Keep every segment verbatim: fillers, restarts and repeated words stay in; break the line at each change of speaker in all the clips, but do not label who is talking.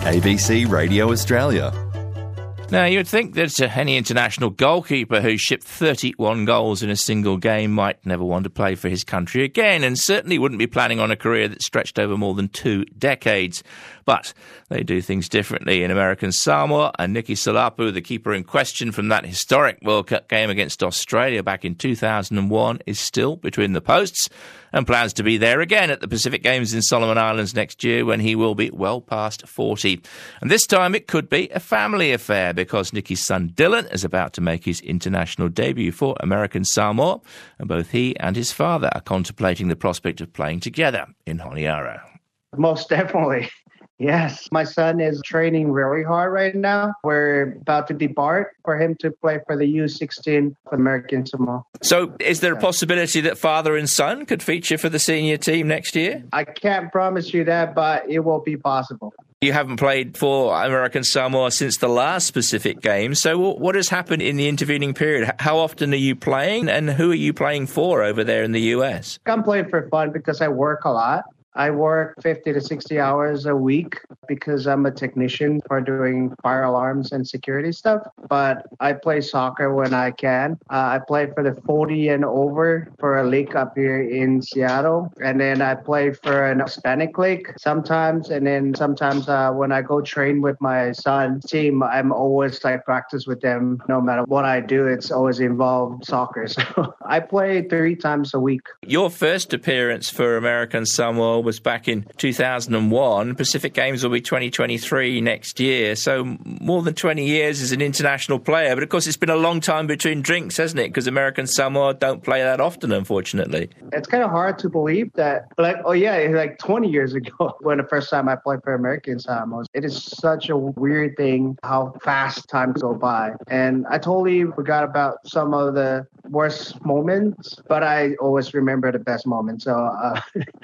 A B C Radio Australia.
Now, you'd think that uh, any international goalkeeper who shipped thirty-one goals in a single game might never want to play for his country again, and certainly wouldn't be planning on a career that stretched over more than two decades. But they do things differently in American Samoa, and Niki Salapu, the keeper in question from that historic World Cup game against Australia back in two thousand one, is still between the posts and plans to be there again at the Pacific Games in Solomon Islands next year, when he will be well past forty. And this time it could be a family affair, because Niki's son Dylan is about to make his international debut for American Samoa, and both he and his father are contemplating the prospect of playing together in Honiara.
Most definitely. Yes, my son is training really hard right now. We're about to depart for him to play for the U sixteen for American Samoa.
So is there a possibility that father and son could feature for the senior team next year?
I can't promise you that, but it will be possible.
You haven't played for American Samoa since the last Pacific Games, so what has happened in the intervening period? How often are you playing, and who are you playing for over there in the U S?
I'm playing for fun because I work a lot. I work fifty to sixty hours a week because I'm a technician for doing fire alarms and security stuff. But I play soccer when I can. Uh, I play for the forty and over for a league up here in Seattle. And then I play for an Hispanic league sometimes. And then sometimes uh, when I go train with my son's team, I'm always like practice with them. No matter what I do, it's always involved soccer. So I play three times a week.
Your first appearance for American Samoa was back in two thousand one. Pacific Games will be twenty twenty-three next year, so more than twenty years as an international player. But of course, it's been a long time between drinks, hasn't it? Because American Samoa don't play that often, unfortunately.
It's kind of hard to believe that, like, oh yeah, it's like twenty years ago when the first time I played for American Samoa. It is such a weird thing how fast time go by. And I totally forgot about some of the worst moments, but I always remember the best moments. So, uh,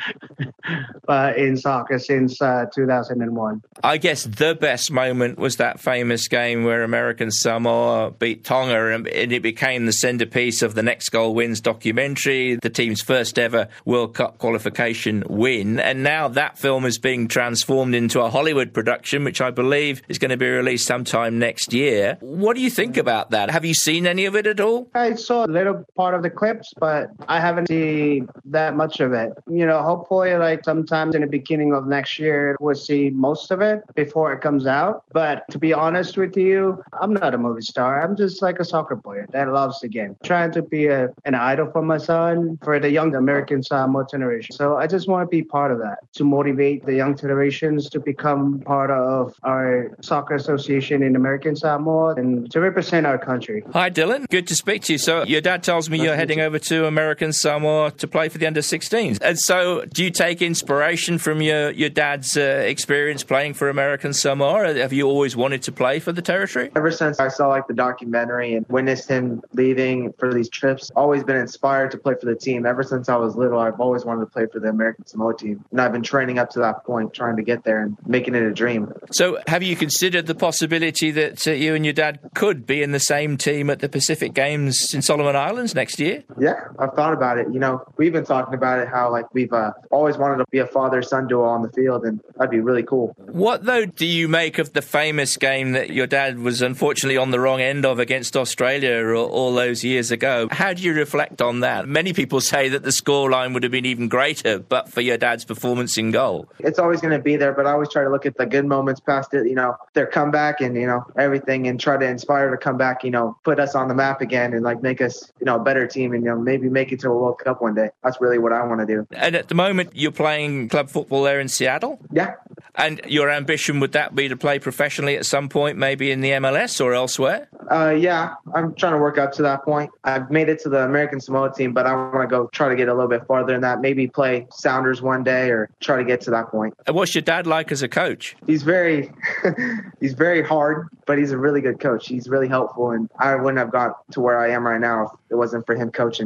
but in soccer since uh, two thousand one.
I guess the best moment was that famous game where American Samoa beat Tonga, and it became the centrepiece of the Next Goal Wins documentary, the team's first ever World Cup qualification win. And now that film is being transformed into a Hollywood production, which I believe is going to be released sometime next year. What do you think about that? Have you seen any of it at all?
I saw a little part of the clips, but I haven't seen that much of it. You know, hopefully like sometimes in the beginning of next year, we'll see most of it before it comes out. But to be honest with you, I'm not a movie star. I'm just like a soccer player that loves the game. Trying to be a, an idol for my son, for the young American Samoa generation. So I just want to be part of that, to motivate the young generations to become part of our soccer association in American Samoa and to represent our country.
Hi, Dylan. Good to speak to you. So your dad tells me you're heading over to American Samoa to play for the under sixteens. And so do you take inspiration from your, your dad's uh, experience playing for American Samoa? Have you always wanted to play for the territory?
Ever since I saw like the documentary and witnessed him leaving for these trips, always been inspired to play for the team. Ever since I was little, I've always wanted to play for the American Samoa team. And I've been training up to that point, trying to get there and making it a dream.
So have you considered the possibility that uh, you and your dad could be in the same team at the Pacific Games in Solomon Islands next year?
Yeah, I've thought about it. You know, we've been talking about it, how like we've uh, always wanted to be a father-son duo on the field, and that'd be really cool.
What, though, do you make of the famous game that your dad was unfortunately on the wrong end of against Australia all, all those years ago? How do you reflect on that? Many people say that the scoreline would have been even greater but for your dad's performance in goal.
It's always going to be there, but I always try to look at the good moments past it, you know, their comeback and, you know, everything, and try to inspire to come back, you know, put us on the map again and like make us, you know, a better team and, you know, maybe make it to a World Cup one day. That's really what I want to do.
And at the moment, you're playing club football there in Seattle?
Yeah.
And your ambition, would that be to play professionally at some point, maybe in the M L S or elsewhere?
Uh, yeah, I'm trying to work up to that point. I've made it to the American Samoa team, but I want to go try to get a little bit farther than that. Maybe play Sounders one day or try to get to that point.
And what's your dad like as a coach?
He's very, he's very hard, but he's a really good coach. He's really helpful, and I wouldn't have got to where I am right now if it wasn't for him coaching me.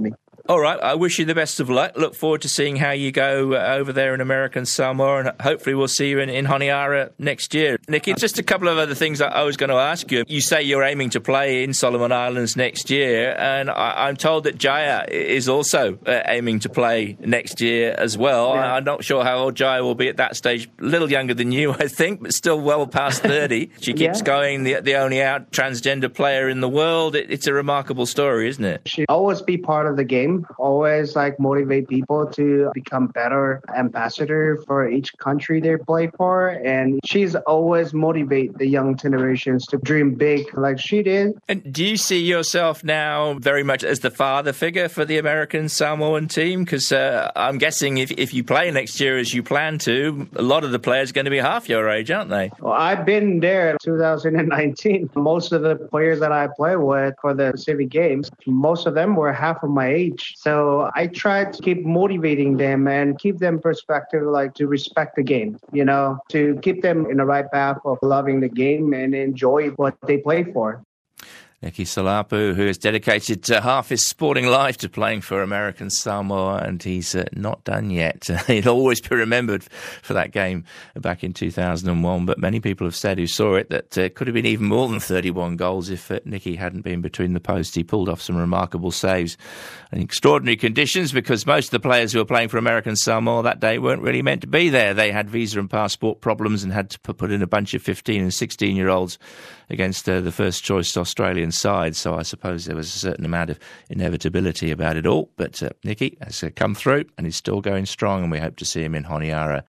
All right, I wish you the best of luck. Look forward to seeing how you go uh, over there in American Samoa, and hopefully we'll see you in, in Honiara next year. Nicky, just a couple of other things I was going to ask you. You say you're aiming to play in Solomon Islands next year, and I, I'm told that Jaya is also uh, aiming to play next year as well. Yeah. I'm not sure how old Jaya will be at that stage. A little younger than you, I think, but still well past thirty. She keeps yeah. going, the, the only out transgender player in the world. It, it's a remarkable story, isn't it?
She always be part of the game. Always like motivate people to become better ambassador for each country they play for, and she's always motivate the young generations to dream big like she did.
And do you see yourself now very much as the father figure for the American Samoan team? Because uh, I'm guessing if, if you play next year as you plan to, a lot of the players are going to be half your age, aren't they?
Well, I've been there in two thousand nineteen. Most of the players that I play with for the Pacific Games, most of them were half of my age. So I try to keep motivating them and keep them perspective, like to respect the game, you know, to keep them in the right path of loving the game and enjoy what they play for.
Nicky Salapu, who has dedicated uh, half his sporting life to playing for American Samoa, and he's uh, not done yet. He'll always be remembered for that game back in two thousand one, but many people have said who saw it that it uh, could have been even more than thirty-one goals if uh, Nicky hadn't been between the posts. He pulled off some remarkable saves in extraordinary conditions, because most of the players who were playing for American Samoa that day weren't really meant to be there. They had visa and passport problems and had to put in a bunch of fifteen and sixteen-year-olds against uh, the first-choice Australian side, so I suppose there was a certain amount of inevitability about it all. But uh, Nicky has uh, come through and he's still going strong, and we hope to see him in Honiara